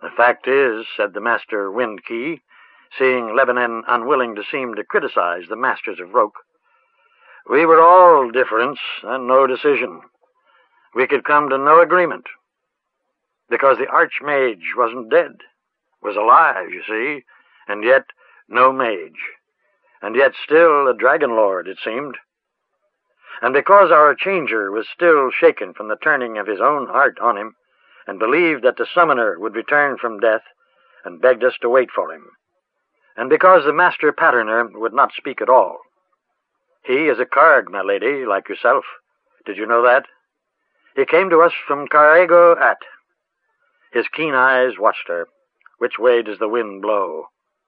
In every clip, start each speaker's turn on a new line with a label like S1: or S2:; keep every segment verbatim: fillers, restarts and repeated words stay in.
S1: "The fact is," said the Master Wind Key, seeing Lebanon unwilling to seem to criticize the masters of Roke, "we were all difference and no decision. We could come to no agreement. Because the Archmage wasn't dead, was alive, you see, and yet no mage, and yet still a Dragon Lord, it seemed. And because our Changer was still shaken from the turning of his own heart on him, and believed that the Summoner would return from death, and begged us to wait for him. And because the Master Patterner would not speak at all. He is a Karg, my lady, like yourself. Did you know that? He came to us from Carrego At. His keen eyes watched her. Which way does the wind blow?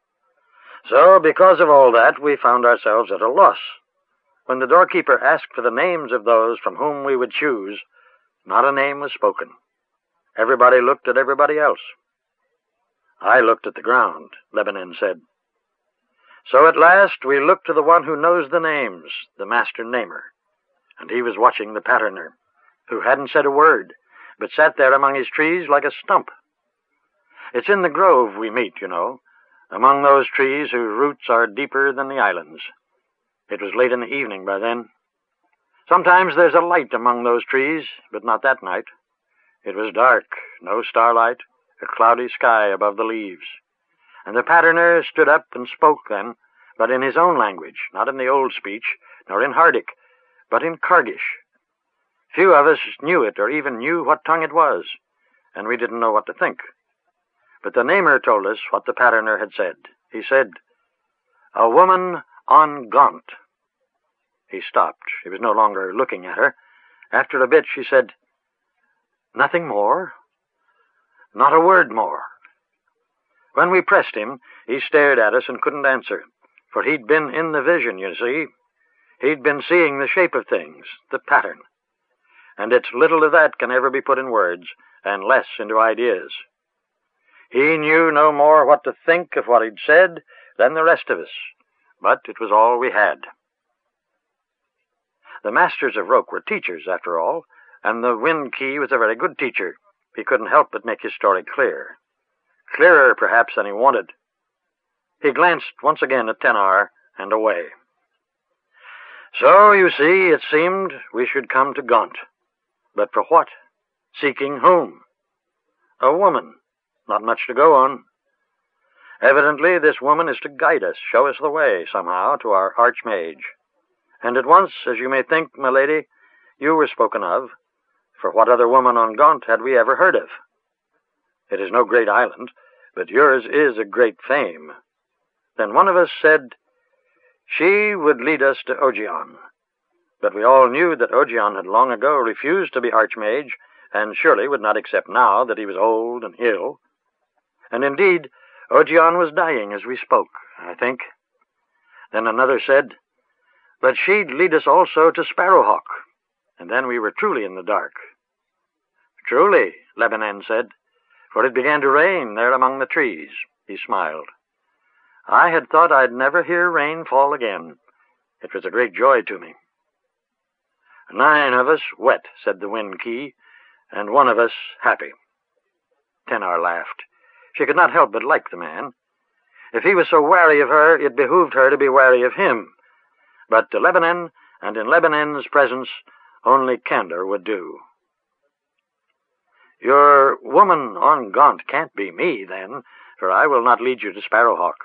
S1: So, because of all that, we found ourselves at a loss. When the doorkeeper asked for the names of those from whom we would choose, not a name was spoken. Everybody looked at everybody else. I looked at the ground, Lebanon said. So at last we looked to the one who knows the names, the Master Namer, and he was watching the Patterner, who hadn't said a word, but sat there among his trees like a stump. It's in the grove we meet, you know, among those trees whose roots are deeper than the islands. It was late in the evening by then. Sometimes there's a light among those trees, but not that night. It was dark, no starlight, a cloudy sky above the leaves. And the Patterner stood up and spoke then, but in his own language, not in the old speech, nor in Hardic, but in Kargish. Few of us knew it or even knew what tongue it was, and we didn't know what to think. But the Namer told us what the Patterner had said. He said, "A woman on Gaunt." He stopped. He was no longer looking at her. After a bit, she said, "Nothing more? Not a word more." When we pressed him, he stared at us and couldn't answer, for he'd been in the vision, you see. He'd been seeing the shape of things, the pattern. And it's little of that can ever be put in words, and less into ideas. He knew no more what to think of what he'd said than the rest of us, but it was all we had. The Masters of Roke were teachers, after all, and the Wind Key was a very good teacher. He couldn't help but make his story clear. Clearer, perhaps, than he wanted. He glanced once again at Tenar and away. So, you see, it seemed we should come to Gaunt. But for what? Seeking whom? A woman. Not much to go on. Evidently, this woman is to guide us, show us the way, somehow, to our Archmage. And at once, as you may think, my lady, you were spoken of, for what other woman on Gaunt had we ever heard of? It is no great island, but yours is a great fame. Then one of us said, she would lead us to Ogion. But we all knew that Ogion had long ago refused to be Archmage, and surely would not accept now that he was old and ill. And indeed, Ogion was dying as we spoke, I think. Then another said, but she'd lead us also to Sparrowhawk, and then we were truly in the dark. Truly, Lebanon said, for it began to rain there among the trees. He smiled. I had thought I'd never hear rain fall again. It was a great joy to me. Nine of us wet, said the Wind Key, and one of us happy. Tenar laughed. She could not help but like the man. If he was so wary of her, it behooved her to be wary of him. But to Lebanon, and in Lebanon's presence, only candor would do. Your woman on Gaunt can't be me, then, for I will not lead you to Sparrowhawk.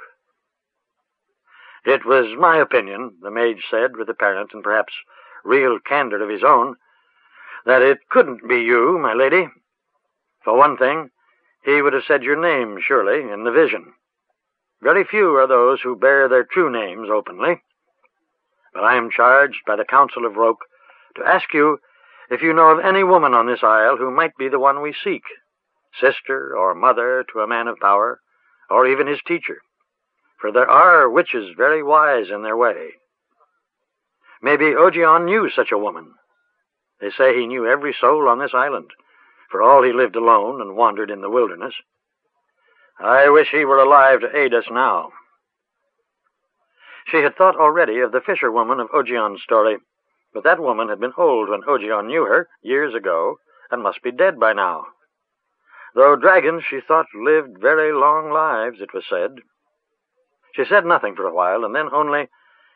S1: It was my opinion, the mage said, with apparent and perhaps real candor of his own, that it couldn't be you, my lady. For one thing, he would have said your name, surely, in the vision. Very few are those who bear their true names openly. But I am charged by the Council of Roke to ask you if you know of any woman on this isle who might be the one we seek, sister or mother to a man of power, or even his teacher. For there are witches very wise in their way. Maybe Ogion knew such a woman. They say he knew every soul on this island, for all he lived alone and wandered in the wilderness. I wish he were alive to aid us now. She had thought already of the fisherwoman of Ogion's story, but that woman had been old when Ogion knew her, years ago, and must be dead by now. though dragons, she thought, lived very long lives, it was said. She said nothing for a while, and then only,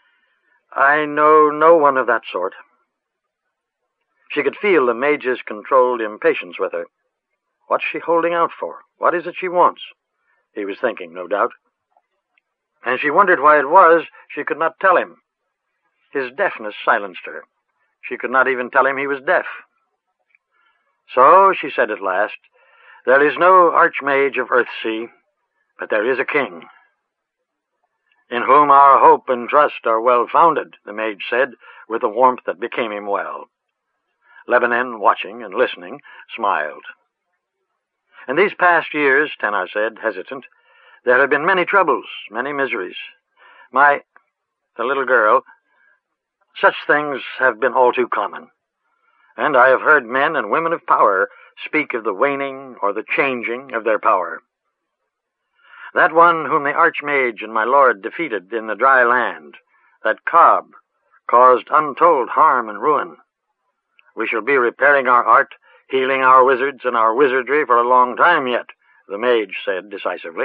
S1: "I know no one of that sort." She could feel the mage's controlled impatience with her. What's she holding out for? What is it she wants? He was thinking, no doubt. And she wondered why it was she could not tell him. His deafness silenced her. She could not even tell him he was deaf. So she said at last, "There is no Archmage of Earthsea, but there is a king, in whom our hope and trust are well founded," the mage said, with a warmth that became him well. Lebanon, watching and listening, smiled. "In these past years," Tenar said, hesitant, "there have been many troubles, many miseries. My, the little girl, such things have been all too common. And I have heard men and women of power speak of the waning or the changing of their power. That one whom the Archmage and my lord defeated in the dry land, that Cobb, caused untold harm and ruin. We shall be repairing our art, healing our wizards and our wizardry for a long time yet," the mage said decisively.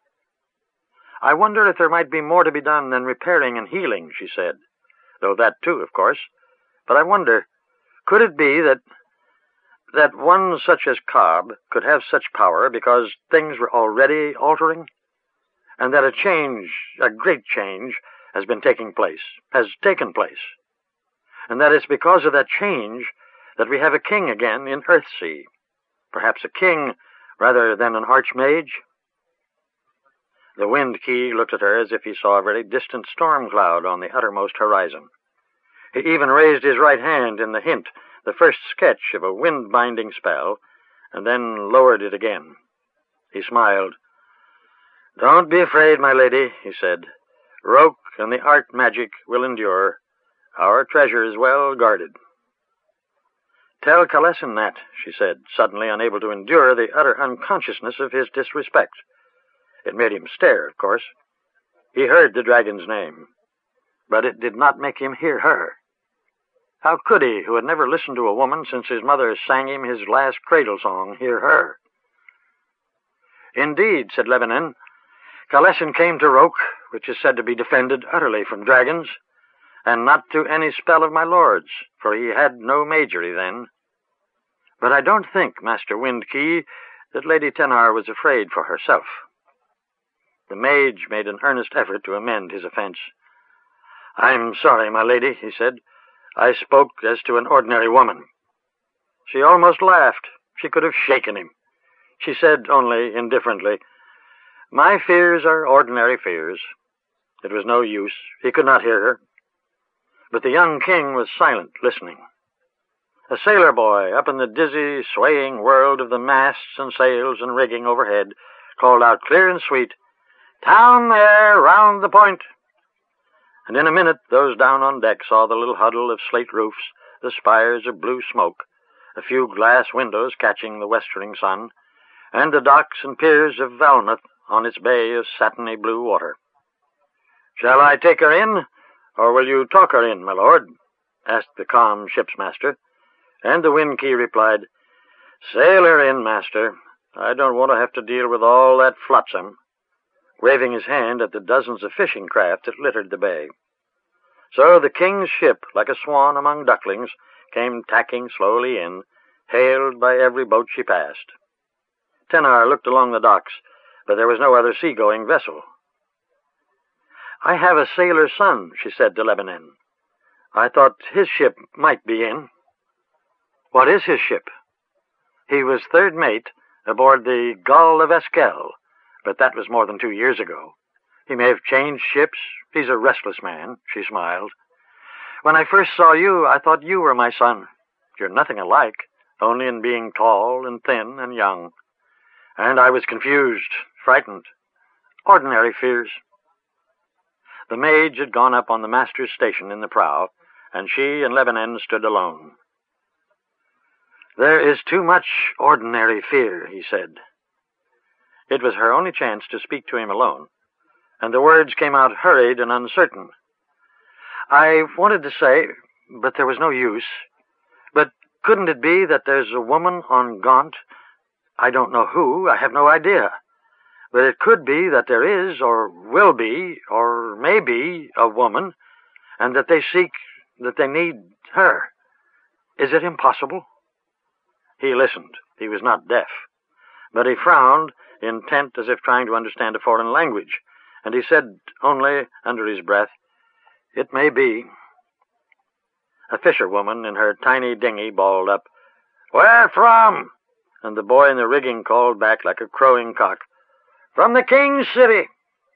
S1: "I wonder if there might be more to be done than repairing and healing," she said, "though that too, of course. But I wonder, could it be that that one such as Cobb could have such power because things were already altering, and that a change, a great change, has been taking place, has taken place, and that it's because of that change that we have a king again in Earthsea, perhaps a king rather than an Archmage?" The Wind Key looked at her as if he saw a very distant storm cloud on the uttermost horizon. He even raised his right hand in the hint, the first sketch of a wind-binding spell, and then lowered it again. He smiled. "Don't be afraid, my lady," he said. "Roke and the art magic will endure. Our treasure is well guarded." "Tell Kalessen that," she said, suddenly unable to endure the utter unconsciousness of his disrespect. It made him stare, of course. He heard the dragon's name, but it did not make him hear her. How could he, who had never listened to a woman since his mother sang him his last cradle song, hear her? "Indeed," said Lebanon, "Kalessen came to Roke, which is said to be defended utterly from dragons, and not to any spell of my lord's, for he had no magery then. But I don't think, Master Wind Key, that Lady Tenar was afraid for herself." The mage made an earnest effort to amend his offense. "I'm sorry, my lady," he said. "I spoke as to an ordinary woman." She almost laughed. She could have shaken him. She said only indifferently, "My fears are ordinary fears." It was no use. He could not hear her. But the young king was silent, listening. A sailor boy, up in the dizzy, swaying world of the masts and sails and rigging overhead, called out clear and sweet, "Down there, round the point!" And in a minute those down on deck saw the little huddle of slate roofs, the spires of blue smoke, a few glass windows catching the westering sun, and the docks and piers of Valmouth on its bay of satiny blue water. "Shall I take her in, or will you talk her in, my lord?" asked the calm ship's master, and the Wind Key replied, "Sail her in, master. I don't want to have to deal with all that flotsam," waving his hand at the dozens of fishing craft that littered the bay. So the king's ship, like a swan among ducklings, came tacking slowly in, hailed by every boat she passed. Tenar looked along the docks, but there was no other sea-going vessel. "I have a sailor's son," she said to Lebanon. "I thought his ship might be in." "What is his ship?" "He was third mate aboard the Gull of Eskel, but that was more than two years ago. He may have changed ships. He's a restless man," she smiled. "When I first saw you, I thought you were my son. You're nothing alike, only in being tall and thin and young. And I was confused, frightened. Ordinary fears." The mage had gone up on the master's station in the prow, and she and Lebanon stood alone. "There is too much ordinary fear," he said. It was her only chance to speak to him alone, and the words came out hurried and uncertain. "I wanted to say, but there was no use. But couldn't it be that there's a woman on Gaunt, I don't know who. I have no idea. But it could be that there is, or will be, or may be, a woman, and that they seek, that they need her. Is it impossible?" He listened. He was not deaf. But he frowned, intent as if trying to understand a foreign language, and he said only, under his breath, "It may be." A fisherwoman in her tiny dinghy bawled up, "Where from?" And the boy in the rigging called back like a crowing cock, "From the King's City."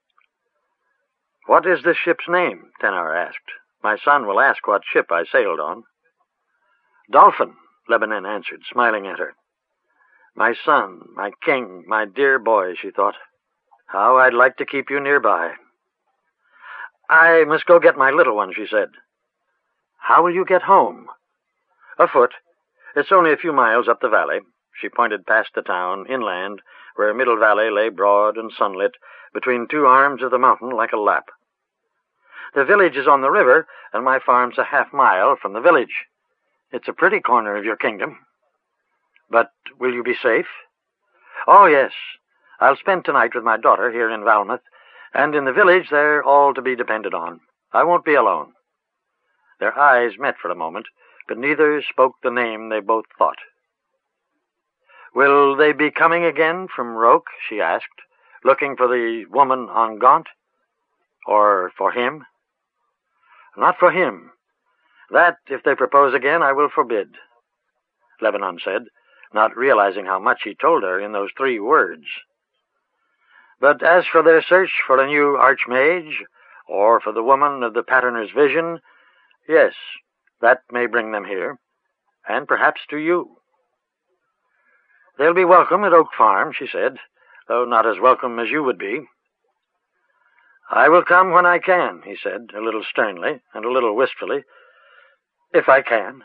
S1: "What is this ship's name?" Tenar asked. "My son will ask what ship I sailed on." "Dolphin," Lebanon answered, smiling at her. "My son, my king, my dear boy," she thought. "How I'd like to keep you nearby." "I must go get my little one," she said. "How will you get home?" "Afoot. It's only a few miles up the valley." She pointed past the town, inland, where Middle Valley lay broad and sunlit, between two arms of the mountain like a lap. "The village is on the river, and my farm's a half mile from the village. It's a pretty corner of your kingdom." "But will you be safe?" "Oh, yes. I'll spend tonight with my daughter here in Valmouth, and in the village they're all to be depended on. I won't be alone." Their eyes met for a moment, but neither spoke the name they both thought. "Will they be coming again from Roke?" she asked, "looking for the woman on Gaunt? Or for him?" "Not for him. That, if they propose again, I will forbid," Lebanon said, not realizing how much he told her in those three words. "But as for their search for a new archmage, or for the woman of the Patterner's vision, yes, that may bring them here, and perhaps to you." "They'll be welcome at Oak Farm," she said, "though not as welcome as you would be." "I will come when I can," he said, a little sternly and a little wistfully, "if I can."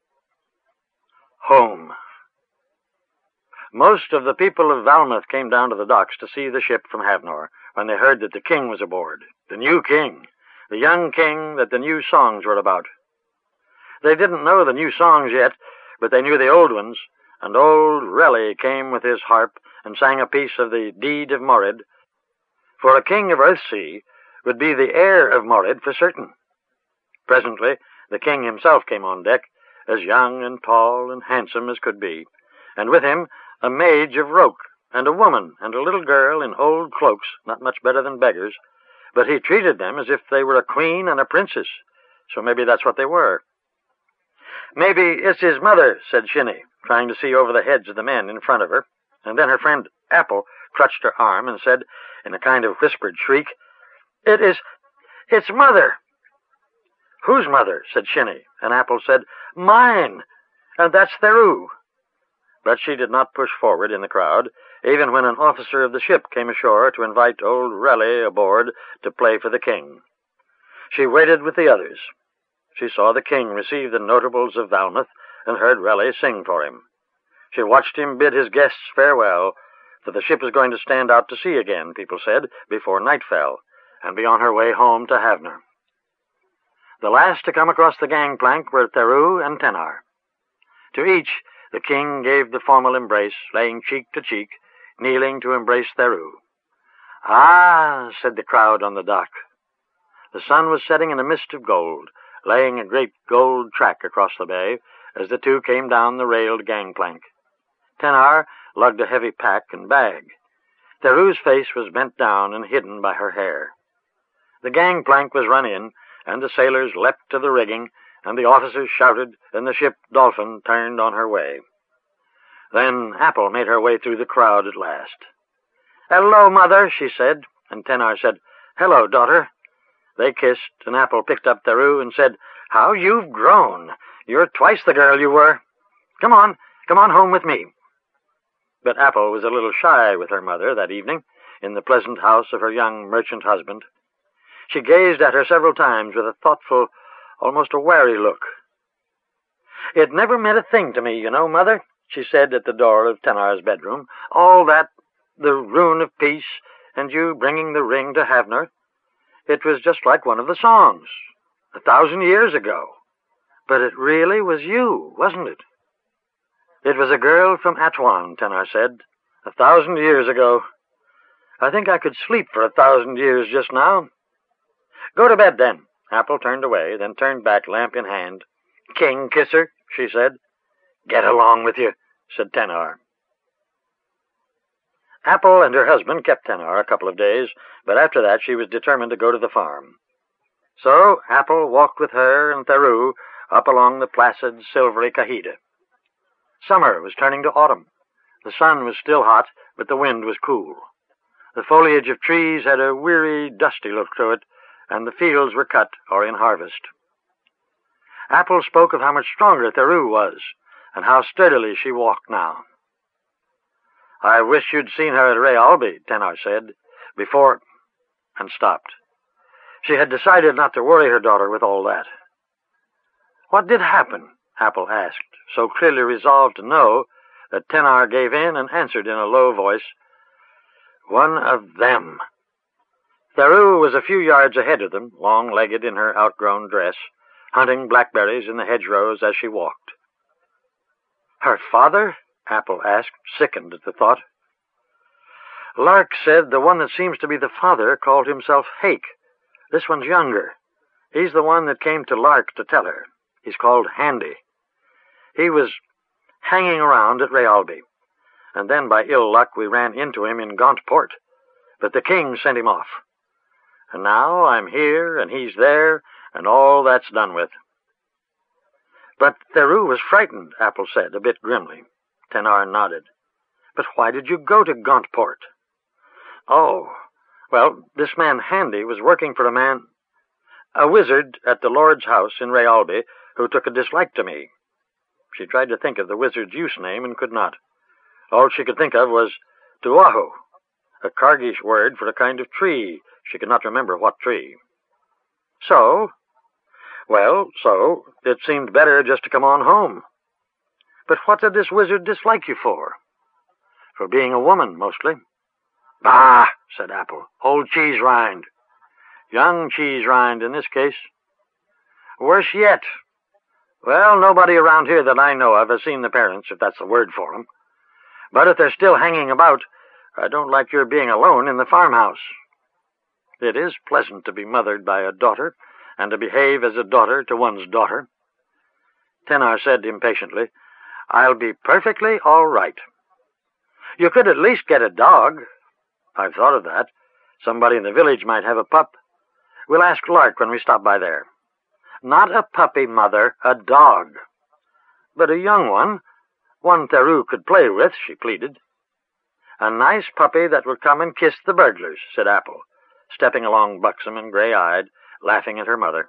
S1: Home. Most of the people of Valmouth came down to the docks to see the ship from Havnor when they heard that the king was aboard, the new king, the young king that the new songs were about. They didn't know the new songs yet, but they knew the old ones, and old Raleigh came with his harp and sang a piece of the Deed of Morid, for a king of Earthsea would be the heir of Morid for certain. Presently, the king himself came on deck, as young and tall and handsome as could be, and with him a mage of Roke, and a woman and a little girl in old cloaks, not much better than beggars, but he treated them as if they were a queen and a princess, so maybe that's what they were. "Maybe it's his mother," said Shinny, trying to see over the heads of the men in front of her, and then her friend Apple clutched her arm and said, in a kind of whispered shriek, "It is... it's mother." "Whose mother?" said Shinny, and Apple said, "Mine, and that's Theru." But she did not push forward in the crowd, even when an officer of the ship came ashore to invite old Raleigh aboard to play for the king. She waited with the others. She saw the king receive the notables of Valmouth and heard Raleigh sing for him. She watched him bid his guests farewell, for the ship was going to stand out to sea again, people said, before night fell, and be on her way home to Havnor. The last to come across the gangplank were Theru and Tenar. To each, the king gave the formal embrace, laying cheek to cheek, kneeling to embrace Theru. "Ah," said the crowd on the dock. The sun was setting in a mist of gold, laying a great gold track across the bay as the two came down the railed gangplank. Tenar lugged a heavy pack and bag. Theru's face was bent down and hidden by her hair. The gangplank was run in, and the sailors leapt to the rigging, and the officers shouted, and the ship Dolphin turned on her way. Then Apple made her way through the crowd at last. "Hello, Mother," she said, and Tenar said, "Hello, daughter." They kissed, and Apple picked up Theru and said, "How you've grown! You're twice the girl you were. Come on, come on home with me." But Apple was a little shy with her mother that evening, in the pleasant house of her young merchant husband. She gazed at her several times with a thoughtful, almost a wary look. "It never meant a thing to me, you know, Mother," she said at the door of Tenar's bedroom. "All that, the ruin of peace, and you bringing the ring to Havnor. It was just like one of the songs, a thousand years ago. But it really was you, wasn't it?" It was a girl from Atuan, Tenar said. A thousand years ago. I think I could sleep for a thousand years just now. Go to bed, then. Apple turned away, then turned back, lamp in hand. King kisser, she said. Get along with you, said Tenar. Apple and her husband kept Tenar a couple of days, but after that she was determined to go to the farm. So Apple walked with her and Theru up along the placid, silvery Kahida. Summer was turning to autumn. The sun was still hot, but the wind was cool. The foliage of trees had a weary, dusty look to it, and the fields were cut or in harvest. Apple spoke of how much stronger Theru was, and how sturdily she walked now. I wish you'd seen her at Rayalby, Tenar said, before... and stopped. She had decided not to worry her daughter with all that. What did happen? Apple asked, so clearly resolved to know that Tenar gave in and answered in a low voice, One of them. Theru was a few yards ahead of them, long-legged in her outgrown dress, hunting blackberries in the hedgerows as she walked. Her father? Apple asked, sickened at the thought. Lark said the one that seems to be the father called himself Hake. This one's younger. He's the one that came to Lark to tell her. He's called Handy. He was hanging around at Rayalby, and then by ill luck we ran into him in Gauntport, but the king sent him off. And now I'm here, and he's there, and all that's done with. But Theru was frightened, Apple said, a bit grimly. Tenar nodded. But why did you go to Gauntport? Oh, well, this man Handy was working for a man, a wizard at the Lord's house in Rayalby, who took a dislike to me. She tried to think of the wizard's use name and could not. All she could think of was Tuahu, a Kargish word for a kind of tree. She could not remember what tree. So, well, so, it seemed better just to come on home. But what did this wizard dislike you for? For being a woman, mostly. Bah, said Apple. Old cheese rind. Young cheese rind in this case. Worse yet. Well, nobody around here that I know of has seen the parents, if that's the word for them. But if they're still hanging about, I don't like your being alone in the farmhouse. It is pleasant to be mothered by a daughter, and to behave as a daughter to one's daughter. Tenar said impatiently, I'll be perfectly all right. You could at least get a dog. I've thought of that. Somebody in the village might have a pup. We'll ask Lark when we stop by there. Not a puppy, Mother, a dog. But a young one, one Theru could play with, she pleaded. A nice puppy that will come and kiss the burglars, said Apple, stepping along buxom and gray-eyed, laughing at her mother.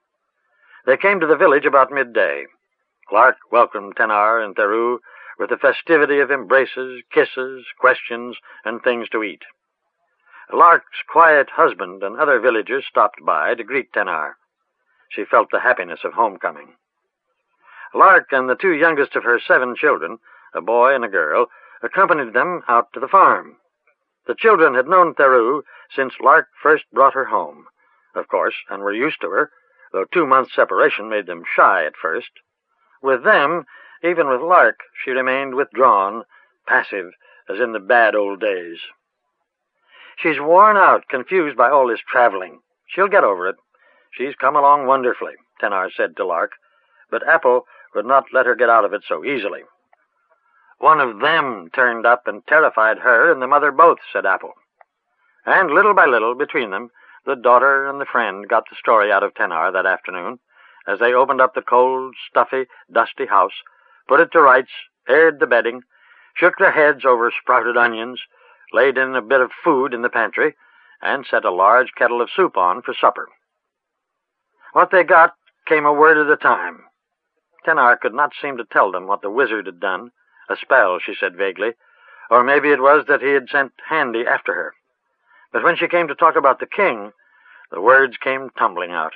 S1: They came to the village about midday. Lark welcomed Tenar and Theru with the festivity of embraces, kisses, questions, and things to eat. Lark's quiet husband and other villagers stopped by to greet Tenar. She felt the happiness of homecoming. Lark and the two youngest of her seven children, a boy and a girl, accompanied them out to the farm. The children had known Theru since Lark first brought her home, of course, and were used to her, though two months' separation made them shy at first. With them, even with Lark, she remained withdrawn, passive, as in the bad old days. She's worn out, confused by all this traveling. She'll get over it. She's come along wonderfully, Tenar said to Lark, but Apple would not let her get out of it so easily. One of them turned up and terrified her and the mother both, said Apple. And little by little, between them, the daughter and the friend got the story out of Tenar that afternoon, as they opened up the cold, stuffy, dusty house, put it to rights, aired the bedding, shook their heads over sprouted onions, laid in a bit of food in the pantry, and set a large kettle of soup on for supper. What they got came a word at a time. Tenar could not seem to tell them what the wizard had done. A spell, she said vaguely, or maybe it was that he had sent Handy after her. But when she came to talk about the king, the words came tumbling out.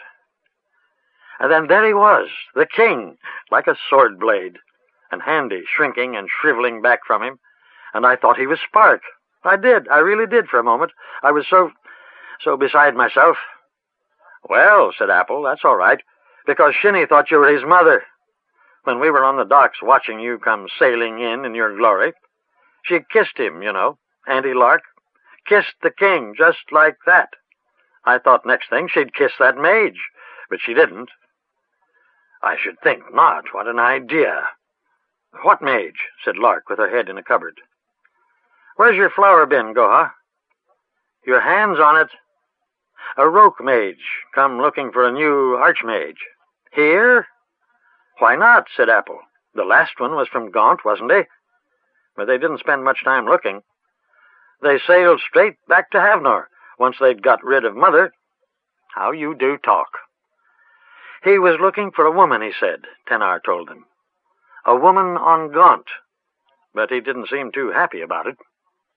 S1: And then there he was, the king, like a sword blade, and Handy shrinking and shriveling back from him, and I thought he was Spark. I did, I really did for a moment. I was so, so beside myself. Well, said Apple, that's all right, because Shinny thought you were his mother. when we were on the docks watching you come sailing in in your glory. She kissed him, you know, Auntie Lark. Kissed the king just like that. I thought next thing she'd kiss that mage, but she didn't. I should think not. What an idea. What mage? Said Lark with her head in a cupboard. Where's your flower bin, Goha? Your hand's on it. A roke mage, come looking for a new archmage. Here? Why not? Said Apple. The last one was from Gaunt, wasn't he? But they didn't spend much time looking. They sailed straight back to Havnor once they'd got rid of Mother. How you do talk. He was looking for a woman, he said, Tenar told him. A woman on Gaunt. But he didn't seem too happy about it.